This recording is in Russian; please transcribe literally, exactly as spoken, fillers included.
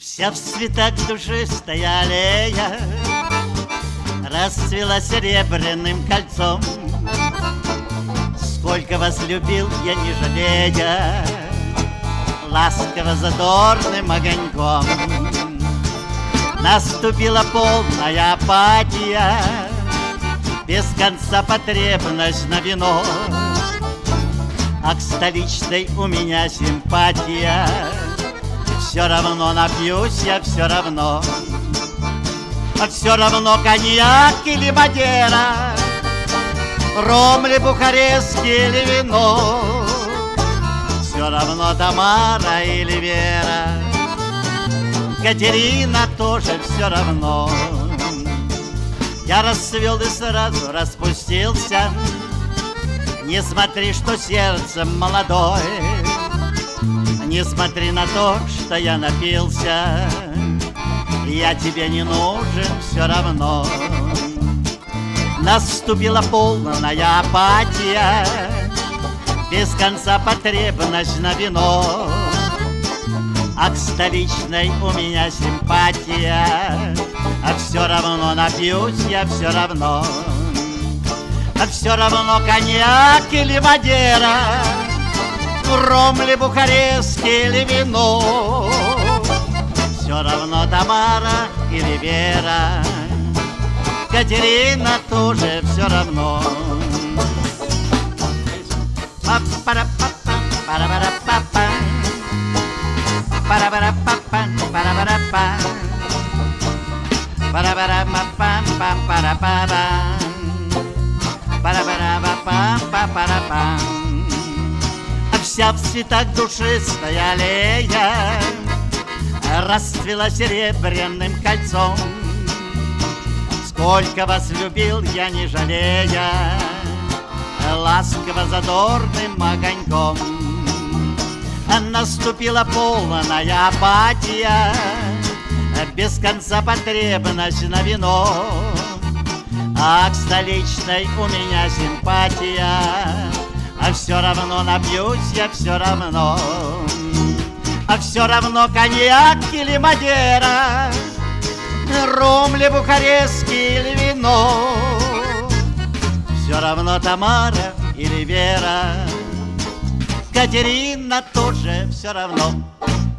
Вся в цветах душистая аллея расцвела серебряным кольцом. Сколько вас любил я, не жалея, ласково задорным огоньком. Наступила полная апатия, без конца потребность на вино. А к столичной у меня симпатия, все равно напьюсь я, все равно. А все равно коньяк или Мадера, ром ли бухарестский или вино. Все равно Тамара или Вера, Катерина тоже все равно. Я расцвел и сразу распустился. Не смотри, что сердцем молодой, не смотри на то, что я напился. Я тебе не нужен все равно. Наступила полная апатия, без конца потребность на вино. А к столичной у меня симпатия, а все равно напьюсь я, все равно. А все равно коньяк или Мадера, ром ли бухарестский или вино. Все равно Тамара или Вера, Катерина тоже все равно. Па-пара-па-па, пара-пара-па-па, пара-пара-па-па, пара-пара-па, пара-пара-па-па-па-пара-пара, пара-пара-па-па-па-пара-па. А вся в цветах душистая аллея расцвела серебряным кольцом. Сколько вас любил я, не жалея, ласково задорным огоньком. Наступила полная апатия, без конца потребность на вино. А к столичной у меня симпатия, а все равно напьюсь я, все равно. А все равно коньяк или Мадера, ром ли бухарестский или вино. Все равно Тамара или Вера, Катерина тоже все равно.